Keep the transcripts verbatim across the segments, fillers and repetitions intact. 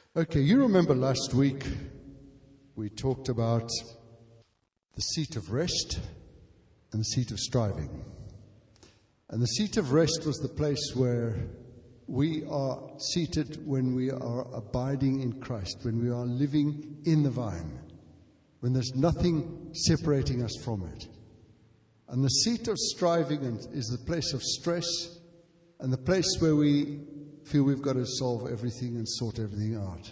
Okay, you remember last week we talked about the seat of rest and the seat of striving. And the seat of rest was the place where we are seated when we are abiding in Christ, when we are living in the vine, when there's nothing separating us from it. And the seat of striving is the place of stress and the place where we feel we've got to solve everything and sort everything out.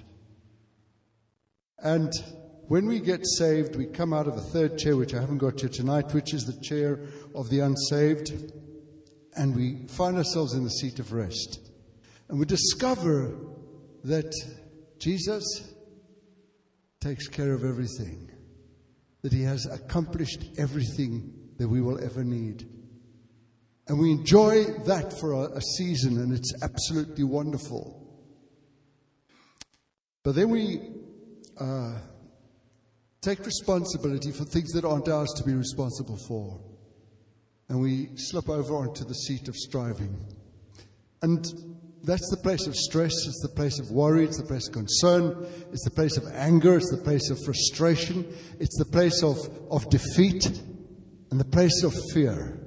And when we get saved, we come out of a third chair, which I haven't got here tonight, which is the chair of the unsaved, and we find ourselves in the seat of rest. And we discover that Jesus takes care of everything, that He has accomplished everything that we will ever need. And we enjoy that for a, a season, and it's absolutely wonderful. But then we uh, take responsibility for things that aren't ours to be responsible for. And we slip over onto the seat of striving. And that's the place of stress, it's the place of worry, it's the place of concern, it's the place of anger, it's the place of frustration, it's the place of, of defeat, and the place of fear.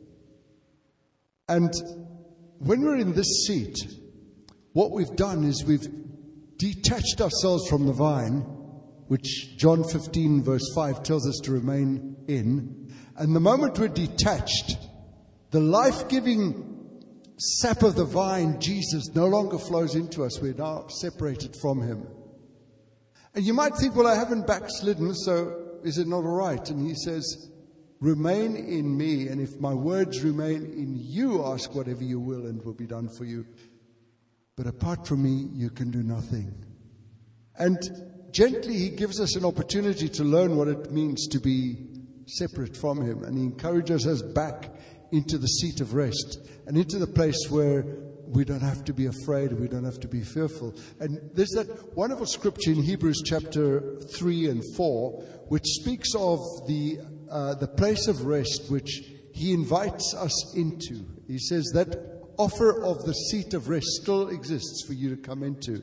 And when we're in this seat, what we've done is we've detached ourselves from the vine, which John fifteen verse five tells us to remain in. And the moment we're detached, the life-giving sap of the vine, Jesus, no longer flows into us. We're now separated from Him. And you might think, well, I haven't backslidden, so is it not all right? And He says, remain in me, and if my words remain in you, ask whatever you will, and it will be done for you. But apart from me, you can do nothing. And gently, He gives us an opportunity to learn what it means to be separate from Him. And He encourages us back into the seat of rest and into the place where we don't have to be afraid, we don't have to be fearful. And there's that wonderful scripture in Hebrews chapter three and four, which speaks of the uh, the place of rest which He invites us into. He says that offer of the seat of rest still exists for you to come into.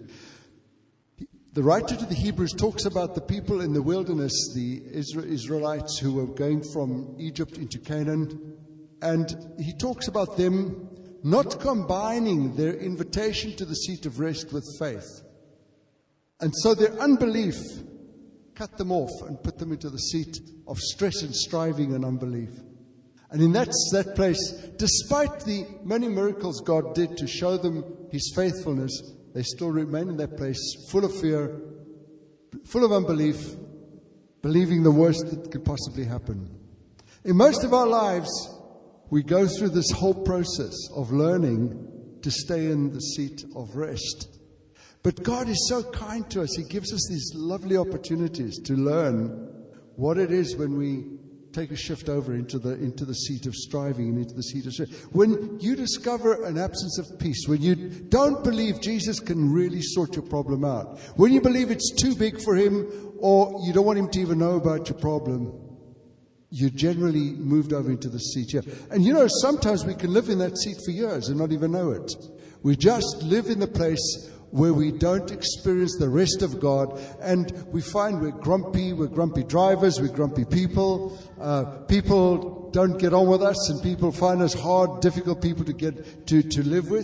The writer to the Hebrews talks about the people in the wilderness, the Israelites who were going from Egypt into Canaan. And he talks about them not combining their invitation to the seat of rest with faith. And so their unbelief cut them off and put them into the seat of stress and striving and unbelief. And in that, that place, despite the many miracles God did to show them His faithfulness, they still remain in that place, full of fear, full of unbelief, believing the worst that could possibly happen. In most of our lives, we go through this whole process of learning to stay in the seat of rest. But God is so kind to us. He gives us these lovely opportunities to learn what it is when we take a shift over into the into the seat of striving and into the seat of stress. When you discover an absence of peace, when you don't believe Jesus can really sort your problem out, when you believe it's too big for Him or you don't want Him to even know about your problem, you generally moved over into the seat here. And you know, sometimes we can live in that seat for years and not even know it. We just live in the place where we don't experience the rest of God, and we find we're grumpy, we're grumpy drivers, we're grumpy people. Uh, people don't get on with us, and people find us hard, difficult people to get to, to live with.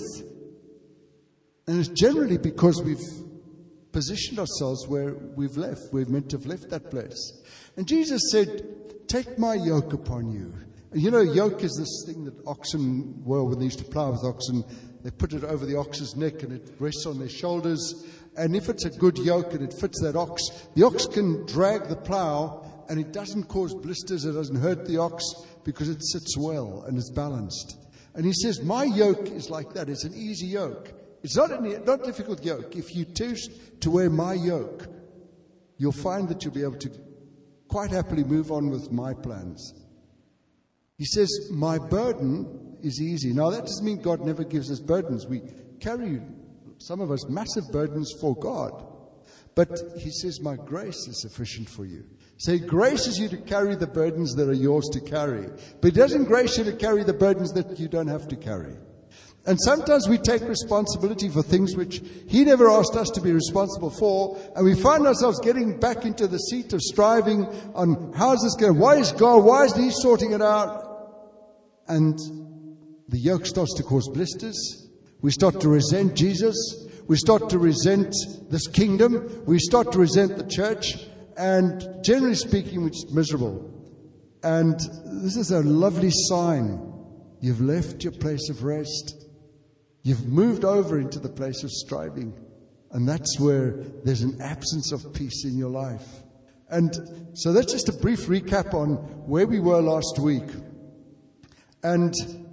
And it's generally because we've positioned ourselves where we've left. We're meant to have left that place. And Jesus said, take my yoke upon you. And you know, yoke is this thing that oxen wore when they used to plow with oxen. They put it over the ox's neck and it rests on their shoulders. And if it's a good yoke and it fits that ox, the ox can drag the plow and it doesn't cause blisters, it doesn't hurt the ox because it sits well and it's balanced. And He says, my yoke is like that. It's an easy yoke. It's not a not difficult yoke. If you choose to wear my yoke, you'll find that you'll be able to quite happily move on with my plans. He says, my burden is easy. Now, that doesn't mean God never gives us burdens. We carry, some of us, massive burdens for God. But He says, my grace is sufficient for you. So He graces you to carry the burdens that are yours to carry. But He doesn't grace you to carry the burdens that you don't have to carry. And sometimes we take responsibility for things which He never asked us to be responsible for, and we find ourselves getting back into the seat of striving on how is this going, why is God, why isn't He sorting it out? And the yoke starts to cause blisters. We start to resent Jesus. We start to resent this kingdom. We start to resent the church. And generally speaking, we're just miserable. And this is a lovely sign. You've left your place of rest. You've moved over into the place of striving. And that's where there's an absence of peace in your life. And so that's just a brief recap on where we were last week. And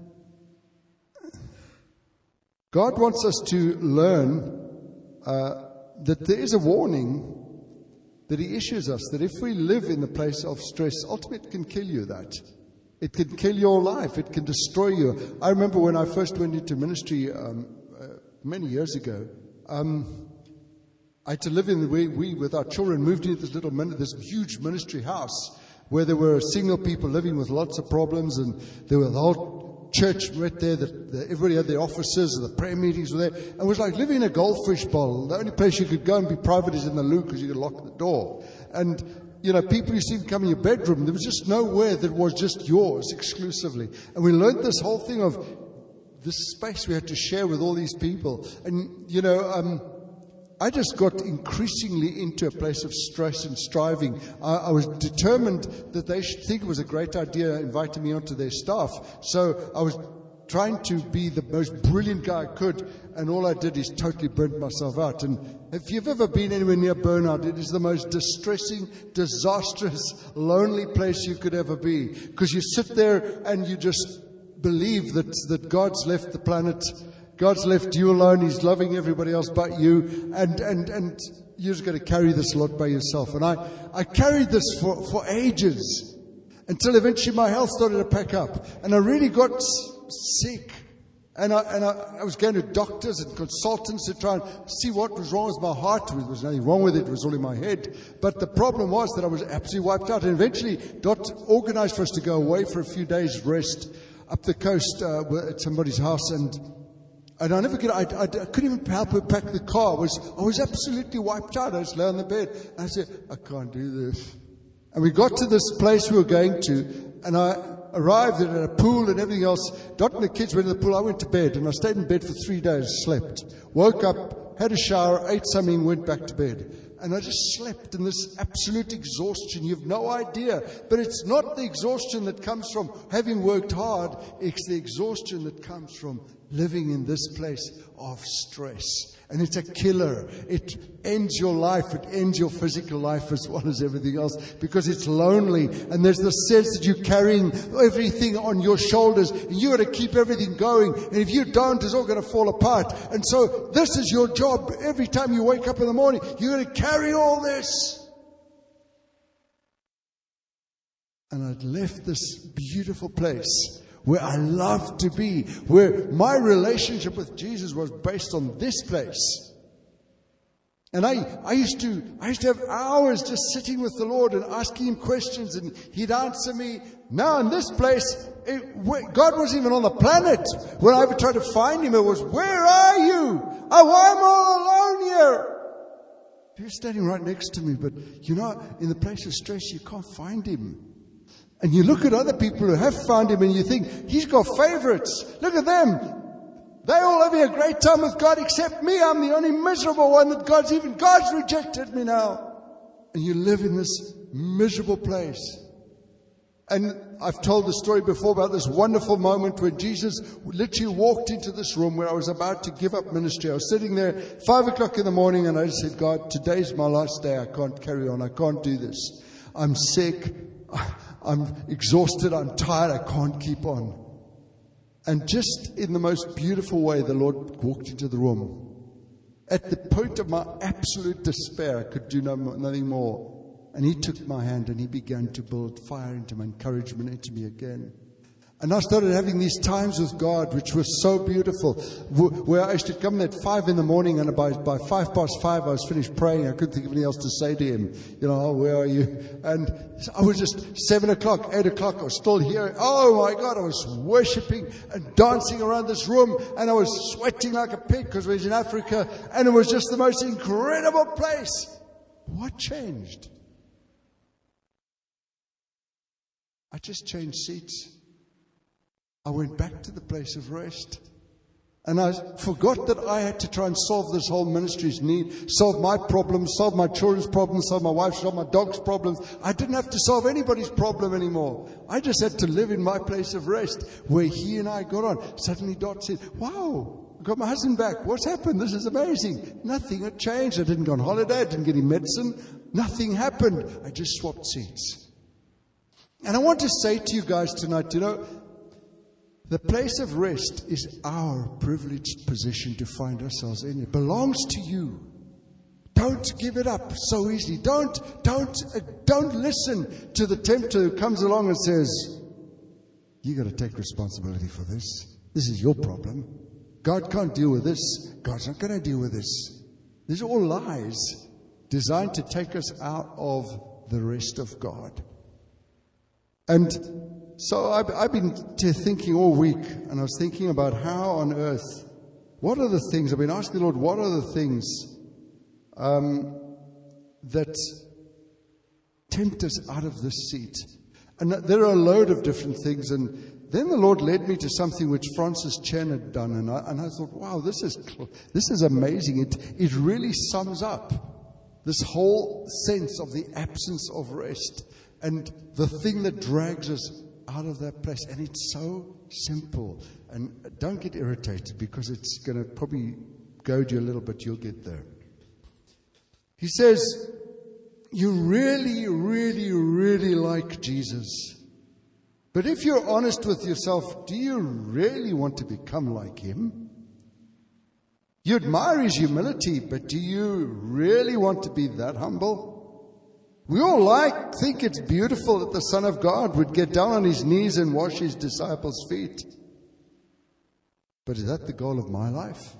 God wants us to learn uh, that there is a warning that He issues us, that if we live in the place of stress, ultimately it can kill you, that. It can kill your life. It can destroy you. I remember when I first went into ministry um, uh, many years ago, um, I had to live in the way we, with our children, moved into this little, this huge ministry house where there were single people living with lots of problems, and there were the whole church right there, that the, everybody had their offices, and the prayer meetings were there. And it was like living in a goldfish bowl. The only place you could go and be private is in the loo, because you could lock the door. And, you know, people used to come in your bedroom. There was just nowhere that was just yours exclusively. And we learned this whole thing of this space we had to share with all these people. And, you know, um, I just got increasingly into a place of stress and striving. I, I was determined that they should think it was a great idea inviting me onto their staff. So I was trying to be the most brilliant guy I could, and all I did is totally burnt myself out. And if you've ever been anywhere near burnout, it is the most distressing, disastrous, lonely place you could ever be. Because you sit there and you just believe that, that God's left the planet. God's left you alone. He's loving everybody else but you. And, and, and you're just going to carry this lot by yourself. And I, I carried this for, for ages, until eventually my health started to pack up. And I really got sick. And I, and I, I was going to doctors and consultants to try and see what was wrong with my heart. There was nothing wrong with it. It was all in my head. But the problem was that I was absolutely wiped out. And eventually Dot organized for us to go away for a few days rest up the coast uh, at somebody's house. And And I never could, I, I, I couldn't even help but pack the car. I was, I was absolutely wiped out. I just lay on the bed. And I said, I can't do this. And we got to this place we were going to, and I arrived at a pool and everything else. Dot and the kids went to the pool. I went to bed, and I stayed in bed for three days, slept. Woke up, had a shower, ate something, went back to bed. And I just slept in this absolute exhaustion. You have no idea. But it's not the exhaustion that comes from having worked hard. It's the exhaustion that comes from living in this place of stress. And it's a killer. It ends your life. It ends your physical life as well as everything else, because it's lonely. And there's the sense that you're carrying everything on your shoulders. And you got to keep everything going. And if you don't, it's all going to fall apart. And so this is your job. Every time you wake up in the morning, you're going to carry all this. And I'd left this beautiful place where I loved to be, where my relationship with Jesus was based on this place. And I, I used to, I used to have hours just sitting with the Lord and asking Him questions, and He'd answer me. Now in this place, it, God wasn't even on the planet. When I ever tried to find Him, it was, where are you? Oh, I'm all alone here. He was standing right next to me, but you know, in the place of stress, you can't find Him. And you look at other people who have found Him and you think, he's got favorites. Look at them. They all having a great time with God except me. I'm the only miserable one that God's even, God's rejected me now. And you live in this miserable place. And I've told the story before about this wonderful moment when Jesus literally walked into this room where I was about to give up ministry. I was sitting there five o'clock in the morning, and I just said, God, today's my last day. I can't carry on. I can't do this. I'm sick. I'm exhausted. I'm tired. I can't keep on. And just in the most beautiful way, the Lord walked into the room. At the point of my absolute despair, I could do no, nothing more. And He took my hand and He began to build fire into my encouragement into me again. And I started having these times with God, which were so beautiful, where I used to come at five in the morning, and by, by five past five, I was finished praying. I couldn't think of anything else to say to him. You know, oh, where are you? And I was just seven o'clock, eight o'clock, I was still here. Oh my God, I was worshiping and dancing around this room, and I was sweating like a pig because we was in Africa, and it was just the most incredible place. What changed? I just changed seats. I went back to the place of rest. And I forgot that I had to try and solve this whole ministry's need, solve my problems, solve my children's problems, solve my wife's, solve my dog's problems. I didn't have to solve anybody's problem anymore. I just had to live in my place of rest, where he and I got on. Suddenly Dot said, wow, I got my husband back. What's happened? This is amazing. Nothing had changed. I didn't go on holiday. I didn't get any medicine. Nothing happened. I just swapped seats. And I want to say to you guys tonight, you know, the place of rest is our privileged position to find ourselves in. It belongs to you. Don't give it up so easily. Don't, don't, uh, don't listen to the tempter who comes along and says, you got to take responsibility for this. This is your problem. God can't deal with this. God's not going to deal with this. These are all lies designed to take us out of the rest of God. And so I've, I've been thinking all week, and I was thinking about how on earth, what are the things, I've been asking the Lord, what are the things um, that tempt us out of this seat? And there are a load of different things, and then the Lord led me to something which Francis Chan had done, and I, and I thought, wow, this is this is amazing. It, it really sums up this whole sense of the absence of rest and the thing that drags us out of that place. And it's so simple. And don't get irritated, because it's going to probably goad you a little bit. You'll get there. He says, you really, really, really like Jesus. But if you're honest with yourself, do you really want to become like him? You admire his humility, but do you really want to be that humble? We all like, think it's beautiful that the Son of God would get down on his knees and wash his disciples' feet. But is that the goal of my life?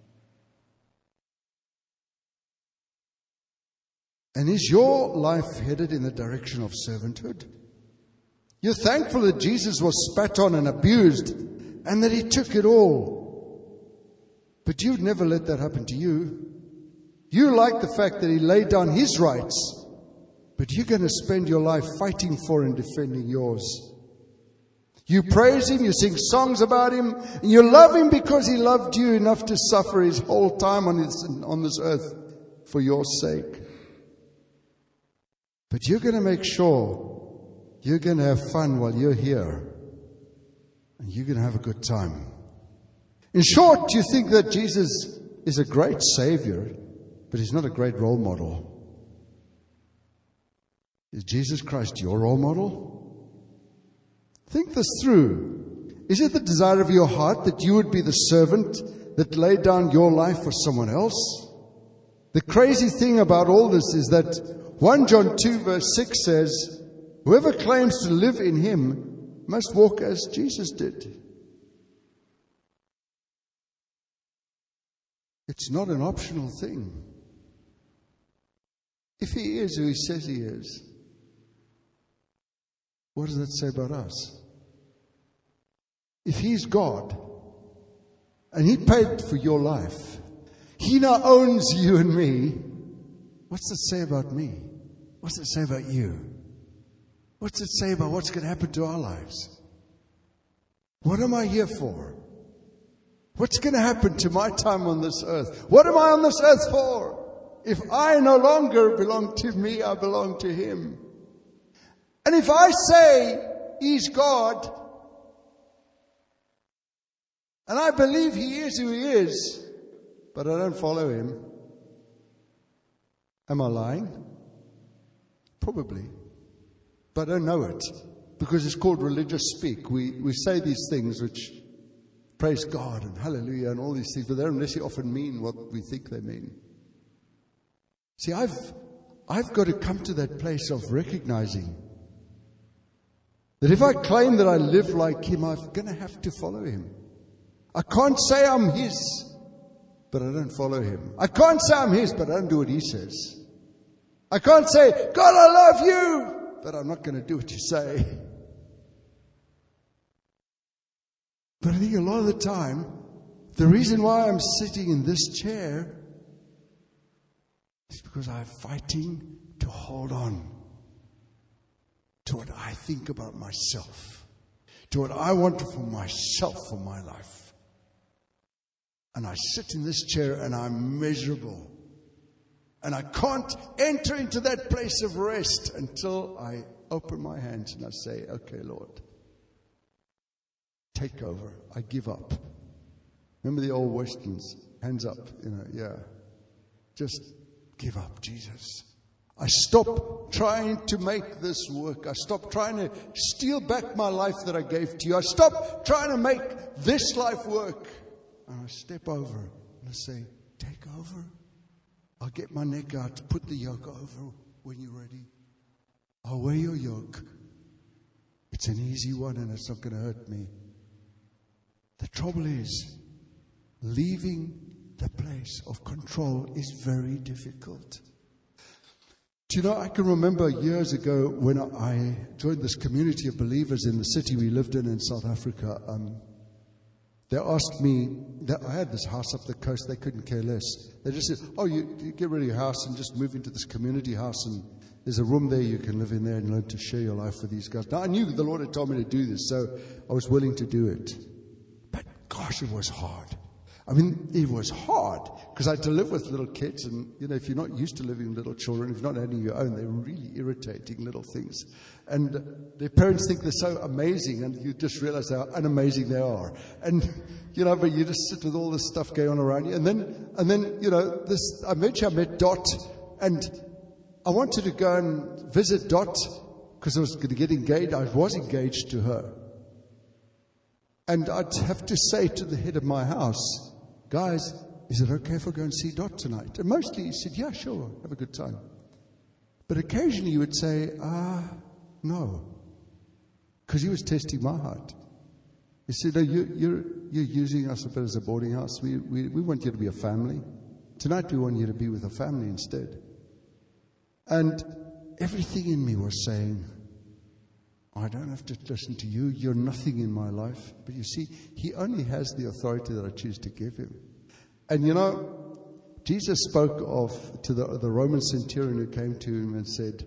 And is your life headed in the direction of servanthood? You're thankful that Jesus was spat on and abused, and that he took it all. But you'd never let that happen to you. You like the fact that he laid down his rights, but you're going to spend your life fighting for and defending yours. You praise him, you sing songs about him, and you love him because he loved you enough to suffer his whole time on this, on this earth for your sake. But you're going to make sure you're going to have fun while you're here, and you're going to have a good time. In short, you think that Jesus is a great Savior, but he's not a great role model. Is Jesus Christ your role model? Think this through. Is it the desire of your heart that you would be the servant that laid down your life for someone else? The crazy thing about all this is that First John two verse six says, whoever claims to live in him must walk as Jesus did. It's not an optional thing. If he is who he says he is, what does that say about us? If he's God, and he paid for your life, he now owns you and me, what's it say about me? What's it say about you? What's it say about what's going to happen to our lives? What am I here for? What's going to happen to my time on this earth? What am I on this earth for? If I no longer belong to me, I belong to him. And if I say he's God, and I believe he is who he is, but I don't follow him, am I lying? Probably. But I don't know it, because it's called religious speak. We we say these things which praise God and hallelujah and all these things, but they don't necessarily often mean what we think they mean. See, I've I've got to come to that place of recognizing That if I claim that I live like Him, I'm going to have to follow Him. I can't say I'm His, but I don't follow Him. I can't say I'm His, but I don't do what He says. I can't say, God, I love you, but I'm not going to do what you say. But I think a lot of the time, the reason why I'm sitting in this chair is because I'm fighting to hold on to what I think about myself, to what I want for myself, for my life. And I sit in this chair and I'm miserable. And I can't enter into that place of rest until I open my hands and I say, okay, Lord, take over. I give up. Remember the old Westerns, hands up, you know, yeah. Just give up, Jesus. I stop trying to make this work. I stop trying to steal back my life that I gave to you. I stop trying to make this life work. And I step over and I say, take over. I'll get my neck out, put the yoke over when you're ready. I'll wear your yoke. It's an easy one and it's not going to hurt me. The trouble is, leaving the place of control is very difficult. Do you know, I can remember years ago when I joined this community of believers in the city we lived in in South Africa. Um, they asked me, that I had this house up the coast, they couldn't care less. They just said, oh, you, you get rid of your house and just move into this community house and there's a room there, you can live in there and learn to share your life with these guys. Now, I knew the Lord had told me to do this, so I was willing to do it. But gosh, it was hard. I mean, it was hard because I had to live with little kids and, you know, if you're not used to living with little children, if you're not having your own, they're really irritating little things. And their parents think they're so amazing and you just realize how unamazing they are. And, you know, but you just sit with all this stuff going on around you. And then, and then, you know, this, eventually I met Dot and I wanted to go and visit Dot because I was going to get engaged. I was engaged to her. And I'd have to say to the head of my house, guys, is it okay if I go and see Dot tonight? And mostly he said, yeah, sure, have a good time. But occasionally he would say, ah, no. Because he was testing my heart. He said, no, you, you're, you're using us a bit as a boarding house. We, we, we want you to be a family. Tonight we want you to be with a family instead. And everything in me was saying, I don't have to listen to you. You're nothing in my life. But you see, he only has the authority that I choose to give him. And you know, Jesus spoke of to the, the Roman centurion who came to him and said,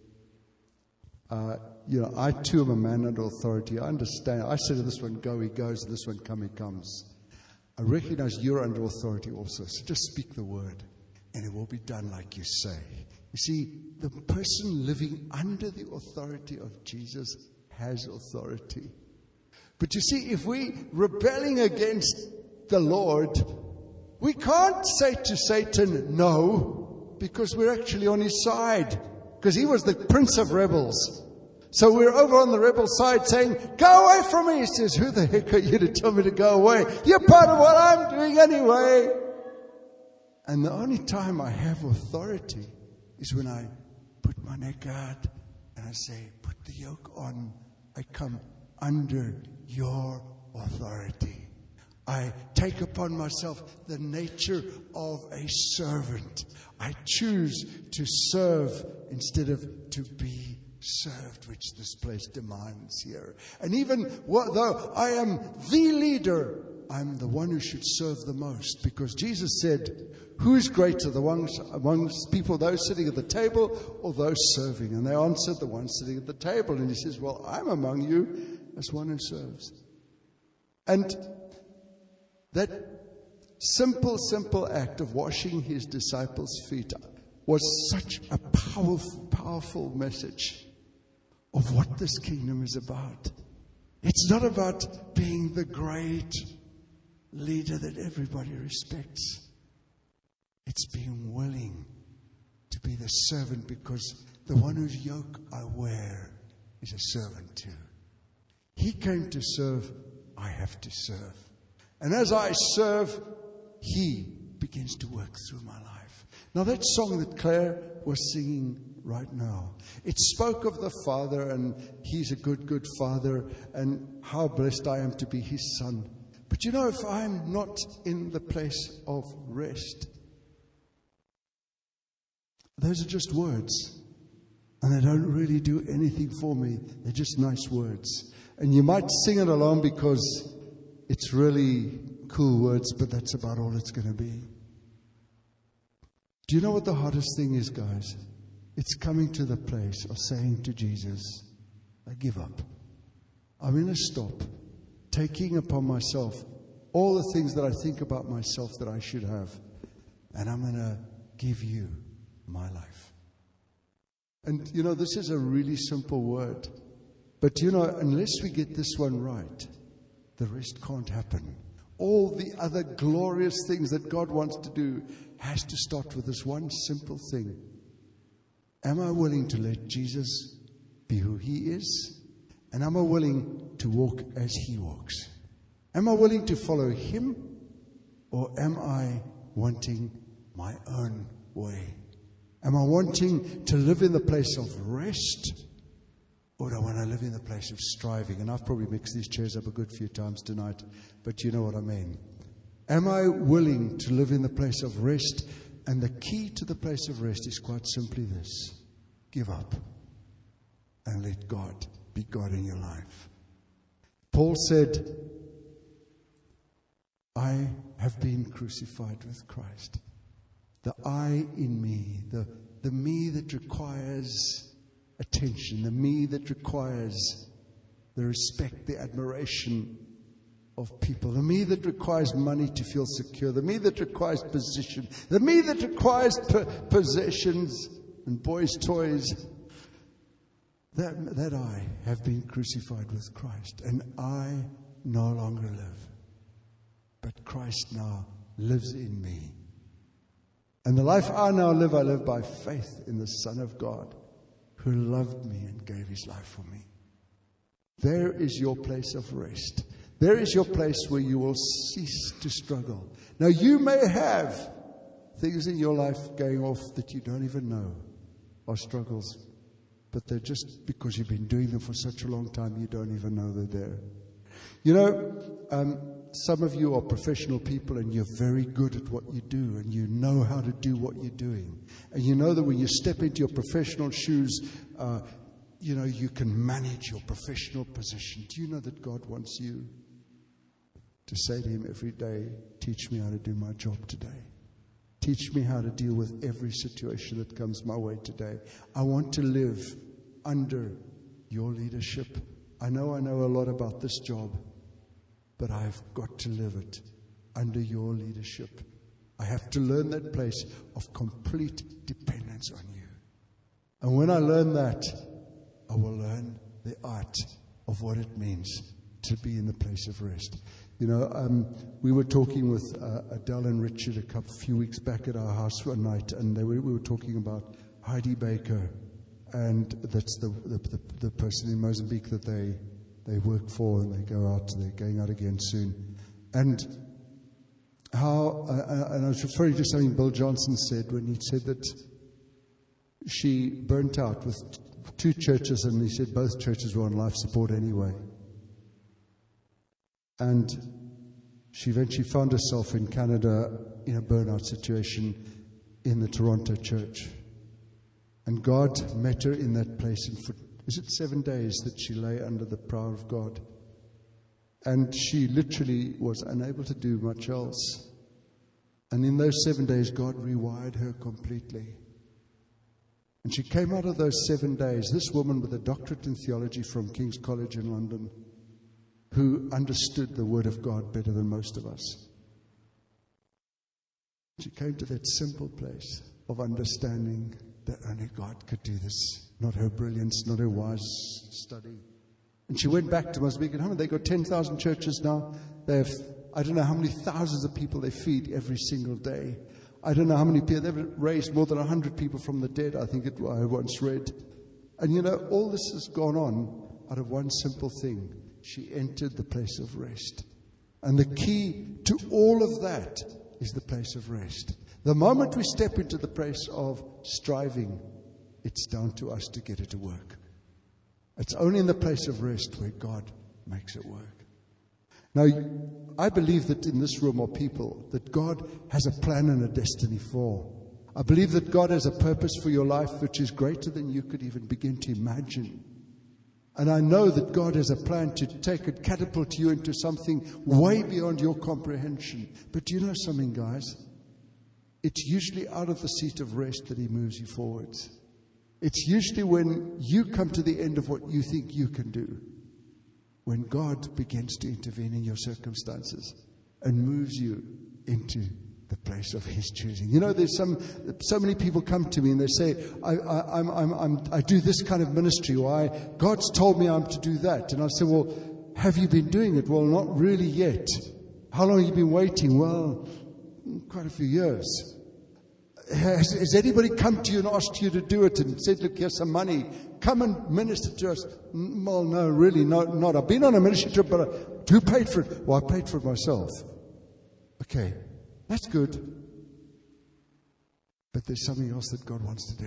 uh, you know, I too am a man under authority. I understand. I said to this one, go, he goes, and this one, come, he comes. I recognize you're under authority also. So just speak the word, and it will be done like you say. You see, the person living under the authority of Jesus has authority. But you see, if we rebelling against the Lord, we can't say to Satan, no, because we're actually on his side. Because he was the prince of rebels. So we're over on the rebel side saying, go away from me. He says, who the heck are you to tell me to go away? You're part of what I'm doing anyway. And the only time I have authority is when I put my neck out and I say, put the yoke on. I come under your authority. I take upon myself the nature of a servant. I choose to serve instead of to be served, which this place demands here. And even though I am the leader, I'm the one who should serve the most, because Jesus said, who is greater, the ones amongst people, those sitting at the table or those serving? And they answered, the one sitting at the table. And he says, well, I'm among you as one who serves. And that simple, simple act of washing his disciples' feet was such a powerful, powerful message of what this kingdom is about. It's not about being the great leader that everybody respects. It's being willing to be the servant, because the one whose yoke I wear is a servant too. He came to serve, I have to serve. And as I serve, he begins to work through my life. Now that song that Claire was singing right now. It spoke of the Father, and He's a good, good Father, and how blessed I am to be His son. But you know, if I'm not in the place of rest, those are just words. And they don't really do anything for me. They're just nice words. And you might sing it along because it's really cool words, but that's about all it's going to be. Do you know what the hardest thing is, guys? It's coming to the place of saying to Jesus, I give up. I'm going to stop taking upon myself all the things that I think about myself that I should have. And I'm going to give you my life. And, you know, this is a really simple word. But, you know, unless we get this one right, the rest can't happen. All the other glorious things that God wants to do has to start with this one simple thing. Am I willing to let Jesus be who He is? And am I willing to walk as He walks? Am I willing to follow Him? Or am I wanting my own way? Am I wanting to live in the place of rest? Or do I want to live in the place of striving? And I've probably mixed these chairs up a good few times tonight, but you know what I mean. Am I willing to live in the place of rest? And the key to the place of rest is quite simply this. Give up and let God be God in your life. Paul said, I have been crucified with Christ. The I in me, the, the me that requires attention, the me that requires the respect, the admiration of people, the me that requires money to feel secure, the me that requires position, the me that requires po- possessions and boys' toys. That, that I have been crucified with Christ, and I no longer live, but Christ now lives in me. And the life I now live, I live by faith in the Son of God, who loved me and gave His life for me. There is your place of rest. There is your place where you will cease to struggle. Now, you may have things in your life going off that you don't even know are struggles, but they're just because you've been doing them for such a long time, you don't even know they're there. You know, um, some of you are professional people and you're very good at what you do and you know how to do what you're doing. And you know that when you step into your professional shoes, uh, you know, you can manage your professional position. Do you know that God wants you to say to Him every day, teach me how to do my job today. Teach me how to deal with every situation that comes my way today. I want to live under your leadership. I know I know a lot about this job, but I've got to live it under your leadership. I have to learn that place of complete dependence on you. And when I learn that, I will learn the art of what it means to be in the place of rest. You know, um, we were talking with uh, Adele and Richard a couple few weeks back at our house one night, and they were, we were talking about Heidi Baker, and that's the the, the the person in Mozambique that they they work for, and they go out. They're going out again soon, and how uh, and I was referring to something Bill Johnson said when he said that she burnt out with two churches, and he said both churches were on life support anyway. And she eventually found herself in Canada in a burnout situation in the Toronto church. And God met her in that place. And for, is it seven days that she lay under the power of God? And she literally was unable to do much else. And in those seven days, God rewired her completely. And she came out of those seven days, this woman with a doctorate in theology from King's College in London, who understood the Word of God better than most of us. She came to that simple place of understanding that only God could do this. Not her brilliance, not her wise study. And she went back to Mozambique. And they've got ten thousand churches now. They have, I don't know how many thousands of people they feed every single day. I don't know how many people. They've raised more than one hundred people from the dead, I think it, I once read. And you know, all this has gone on out of one simple thing. She entered the place of rest. And the key to all of that is the place of rest. The moment we step into the place of striving, it's down to us to get it to work. It's only in the place of rest where God makes it work. Now, I believe that in this room are people that God has a plan and a destiny for. I believe that God has a purpose for your life which is greater than you could even begin to imagine. And I know that God has a plan to take and catapult you into something way beyond your comprehension. But do you know something, guys? It's usually out of the seat of rest that He moves you forwards. It's usually when you come to the end of what you think you can do, when God begins to intervene in your circumstances and moves you into the place of His choosing. You know, there's some, so many people come to me and they say, I, I, I'm, I'm, I'm, I do this kind of ministry, or I, God's told me I'm to do that. And I say, well, have you been doing it? Well, not really yet. How long have you been waiting? Well, quite a few years. Has, has anybody come to you and asked you to do it and said, look, here's some money, come and minister to us? Well, no, really, no, not. I've been on a ministry trip, but I, who paid for it? Well, I paid for it myself. Okay, that's good. But there's something else that God wants to do.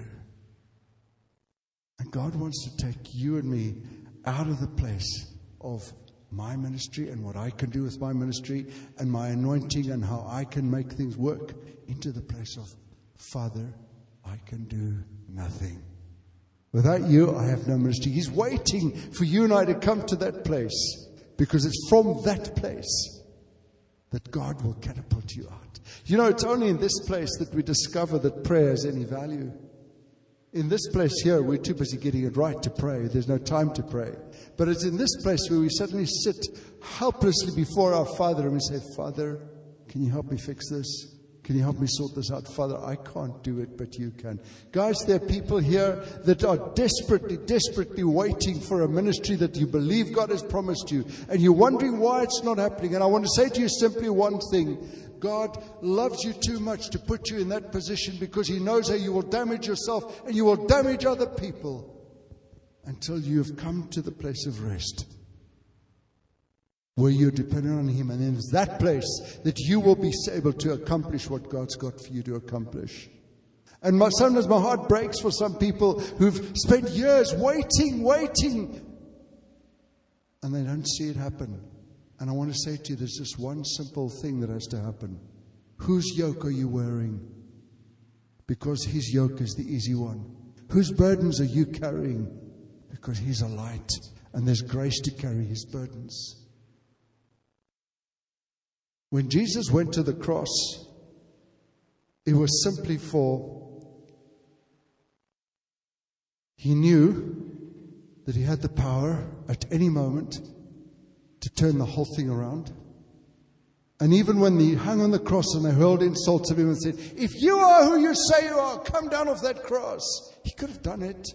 And God wants to take you and me out of the place of my ministry and what I can do with my ministry and my anointing and how I can make things work into the place of, Father, I can do nothing. Without you, I have no ministry. He's waiting for you and I to come to that place, because it's from that place that God will catapult you out. You know, it's only in this place that we discover that prayer has any value. In this place here, we're too busy getting it right to pray. There's no time to pray. But it's in this place where we suddenly sit helplessly before our Father and we say, Father, can you help me fix this? Can you help me sort this out? Father, I can't do it, but you can. Guys, there are people here that are desperately, desperately waiting for a ministry that you believe God has promised you. And you're wondering why it's not happening. And I want to say to you simply one thing. God loves you too much to put you in that position, because He knows how you will damage yourself and you will damage other people until you have come to the place of rest, where you're dependent on Him. And then it's that place that you will be able to accomplish what God's got for you to accomplish. And my, sometimes my heart breaks for some people who've spent years waiting, waiting, and they don't see it happen. And I want to say to you, there's just one simple thing that has to happen. Whose yoke are you wearing? Because His yoke is the easy one. Whose burdens are you carrying? Because He's a light, and there's grace to carry His burdens. When Jesus went to the cross, it was simply for, He knew that He had the power at any moment to turn the whole thing around. And even when He hung on the cross and they hurled insults at Him and said, if you are who you say you are, come down off that cross. He could have done it.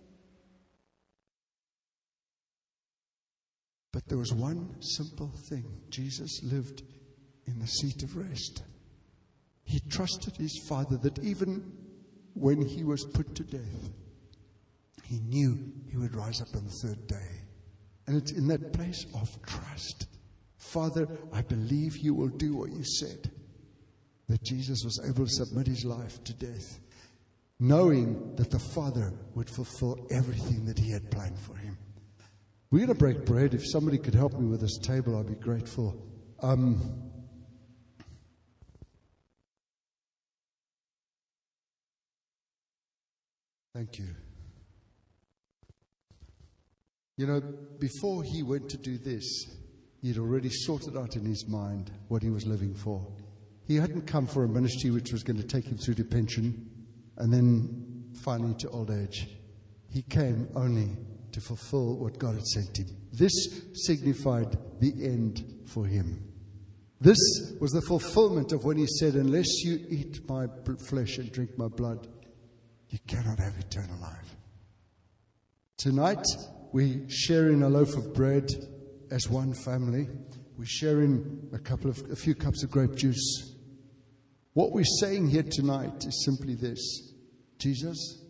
But there was one simple thing. Jesus lived in the seat of rest. He trusted His Father that even when He was put to death, He knew He would rise up on the third day. And it's in that place of trust. Father, I believe You will do what You said. That Jesus was able to submit His life to death, knowing that the Father would fulfill everything that He had planned for Him. We're going to break bread. If somebody could help me with this table, I'd be grateful. Um, thank you. You know, before He went to do this, He'd already sorted out in His mind what He was living for. He hadn't come for a ministry which was going to take Him through to pension and then finally to old age. He came only to fulfill what God had sent Him. This signified the end for Him. This was the fulfillment of when He said, unless you eat my flesh and drink my blood, you cannot have eternal life. Tonight, we share in a loaf of bread as one family. We share in a couple of, a few cups of grape juice. What we're saying here tonight is simply this. Jesus,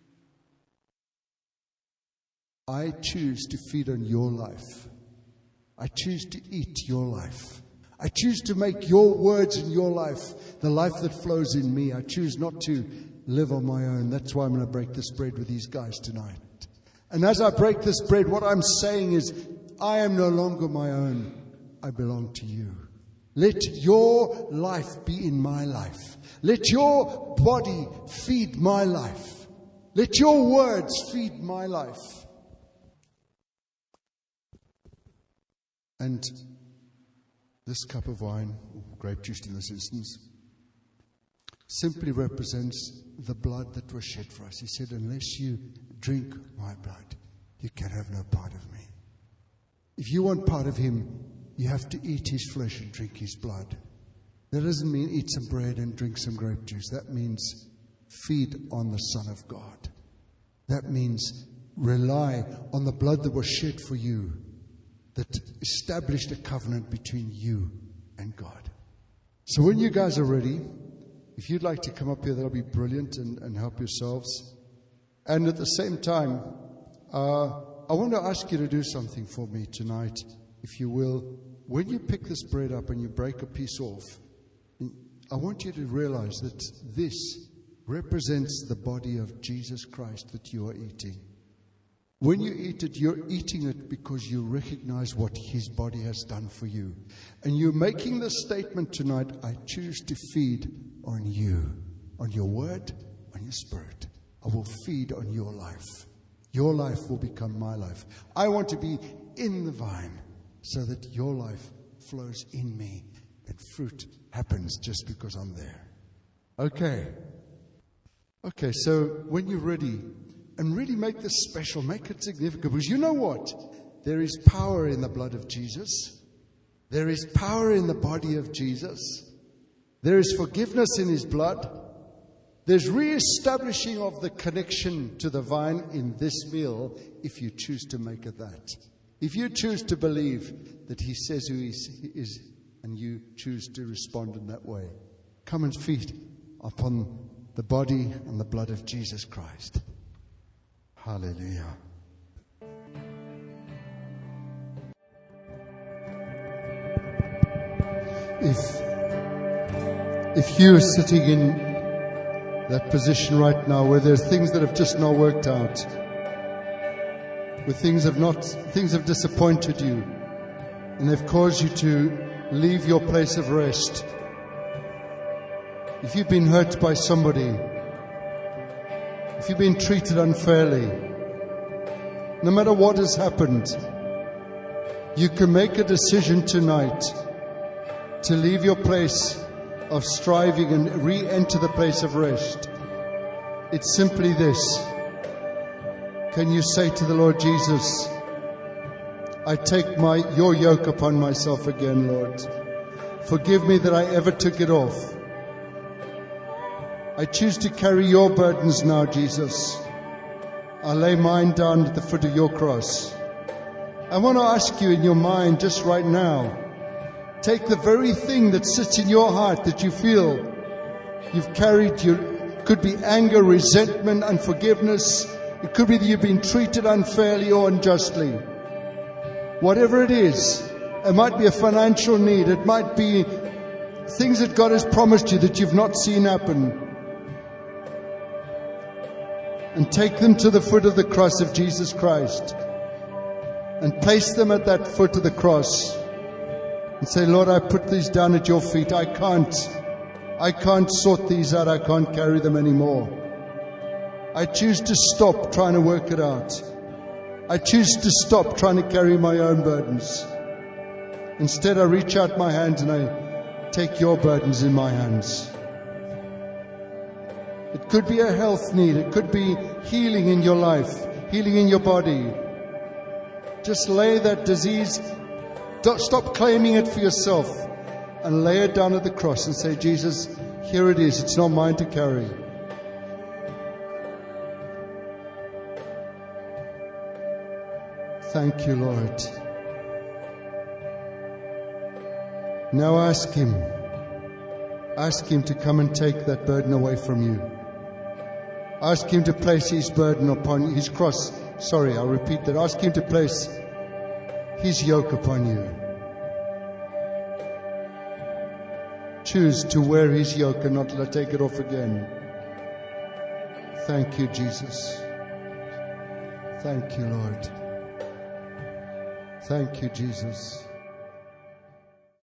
I choose to feed on Your life. I choose to eat Your life. I choose to make Your words in Your life the life that flows in me. I choose not to live on my own. That's why I'm going to break this bread with these guys tonight. And as I break this bread, what I'm saying is, I am no longer my own. I belong to you. Let your life be in my life. Let your body feed my life. Let your words feed my life. And this cup of wine, grape juice in this instance, simply represents the blood that was shed for us. He said, unless you drink my blood, you can have no part of me. If you want part of him, you have to eat his flesh and drink his blood. That doesn't mean eat some bread and drink some grape juice. That means feed on the Son of God. That means rely on the blood that was shed for you, that established a covenant between you and God. So when you guys are ready, if you'd like to come up here, that'll be brilliant, and, and help yourselves. And at the same time, uh, I want to ask you to do something for me tonight, if you will. When you pick this bread up and you break a piece off, I want you to realize that this represents the body of Jesus Christ that you are eating. When you eat it, you're eating it because you recognize what his body has done for you. And you're making the statement tonight, I choose to feed on you, on your word, on your spirit. I will feed on your life. Your life will become my life. I want to be in the vine so that your life flows in me and fruit happens just because I'm there. Okay. Okay, so when you're ready, and really make this special, make it significant, because you know what? There is power in the blood of Jesus. There is power in the body of Jesus. There is forgiveness in his blood. There's re-establishing of the connection to the vine in this meal, if you choose to make it that. If you choose to believe that he says who he is, and you choose to respond in that way, come and feed upon the body and the blood of Jesus Christ. Hallelujah. If, if you are sitting in that position right now where there's things that have just not worked out, where things have not, things have disappointed you, and they've caused you to leave your place of rest. If you've been hurt by somebody, if you've been treated unfairly, no matter what has happened, you can make a decision tonight to leave your place of striving and re-enter the place of rest. It's simply this. Can you say to the Lord Jesus, I take my your yoke upon myself again, Lord. Forgive me that I ever took it off. I choose to carry your burdens now, Jesus. I lay mine down at the foot of your cross. I want to ask you in your mind just right now, take the very thing that sits in your heart that you feel you've carried. Your, could be anger, resentment, unforgiveness. It could be that you've been treated unfairly or unjustly. Whatever it is, it might be a financial need. It might be things that God has promised you that you've not seen happen. And take them to the foot of the cross of Jesus Christ. And place them at that foot of the cross. And say, Lord, I put these down at your feet. I can't, I can't sort these out. I can't carry them anymore. I choose to stop trying to work it out. I choose to stop trying to carry my own burdens. Instead, I reach out my hand and I take your burdens in my hands. It could be a health need. It could be healing in your life, healing in your body. Just lay that disease. Don't stop claiming it for yourself and lay it down at the cross and say, Jesus, here it is. It's not mine to carry. Thank you, Lord. Now ask him. Ask him to come and take that burden away from you. Ask him to place his burden upon his cross. Sorry, I'll repeat that. Ask him to place his yoke upon you. Choose to wear his yoke and not take it off again. Thank you, Jesus. Thank you, Lord. Thank you, Jesus.